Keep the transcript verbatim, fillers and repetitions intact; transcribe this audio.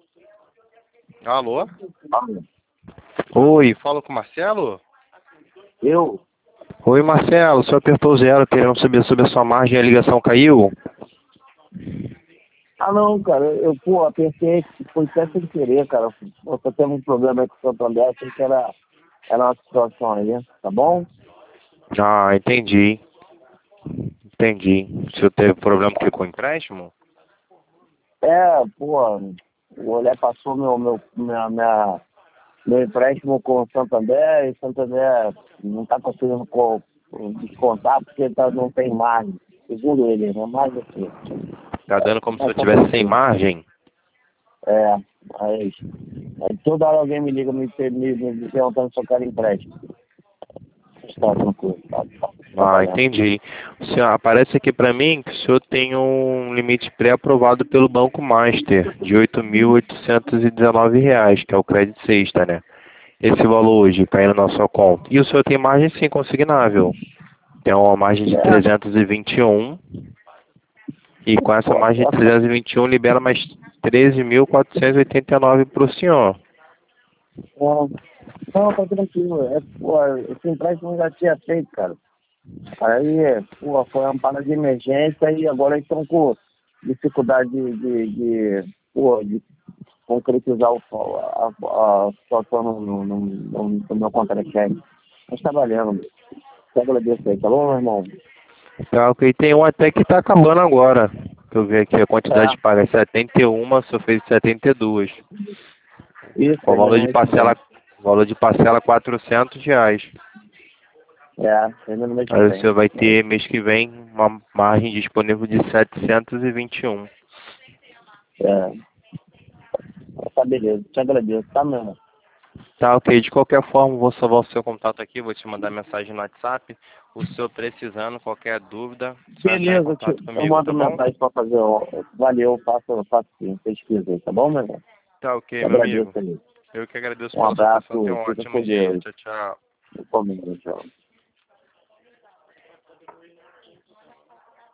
Alô? Alô? Oi, falo com o Marcelo? Eu? Oi, Marcelo, o senhor apertou zero querendo saber sobre a sua margem e a ligação caiu? Ah, não, cara, eu, pô, apertei, foi até sem querer, cara. Eu tô tendo um problema aí com o Santander, achei que era, era uma situação aí, tá bom? Ah, entendi. Entendi. O senhor teve problema que com o empréstimo? É, pô, o mulher passou meu, meu, minha, minha, meu empréstimo com o Santander e o Santander não tá conseguindo co- descontar porque tá, não tem margem, segundo ele, né? Mais aqui. Tá dando como se eu Mas tá tivesse sem tranquilo. margem? É, mas aí toda hora alguém me liga me, me, me, me perguntando se eu quero empréstimo. Está tranquilo, tá, tá Ah, trabalhando. entendi. O senhor, aparece aqui para mim que o senhor tem um limite pré-aprovado pelo Banco Master de oito mil oitocentos e dezenove reais, que é o crédito sexta, né? Esse valor hoje caindo na sua conta. E o senhor tem margem sim consignável. Tem uma margem de É, trezentos e vinte e um e com essa pô, margem de essa, trezentos e vinte e um libera mais treze mil quatrocentos e oitenta e nove para o senhor. pô, não, tá tranquilo. É, pô, esse empréstimo eu já tinha feito, cara. Aí, pô, foi uma parada de emergência e agora eles estão com dificuldade de, de, de, pô, de concretizar o, a, a situação no, no, no, no, no meu contra-cheque. Nós trabalhando. Te agradeço aí, tá bom, meu irmão? Tá, ok. Tem um até que tá acabando agora. Que eu vi aqui a quantidade de É, paga é setenta e um, o senhor fez setenta e dois. isso, Com ainda valor no de mês que parcela, vem. valor de parcela quatrocentos reais. É, ainda no mês que Aí o vem. senhor vai Mas, ter mês que vem uma margem disponível de setecentos e vinte e um. é, tá beleza, te agradeço, tá, meu irmão? Tá, ok. De qualquer forma, vou salvar o seu contato aqui, vou te mandar mensagem no WhatsApp. O senhor precisando, qualquer dúvida, só entrar em Beleza, eu, te, contato eu comigo, mando tá bom? mensagem pra fazer. Ó, valeu, faço, faço sim, pesquisa aí, tá bom, meu irmão? Tá Te ok, meu agradeço amigo. aí. Eu que agradeço Um pela sua atenção. Tenha abraço, um fica ótimo com dia. Deus. Tchau, tchau. Comigo, tchau.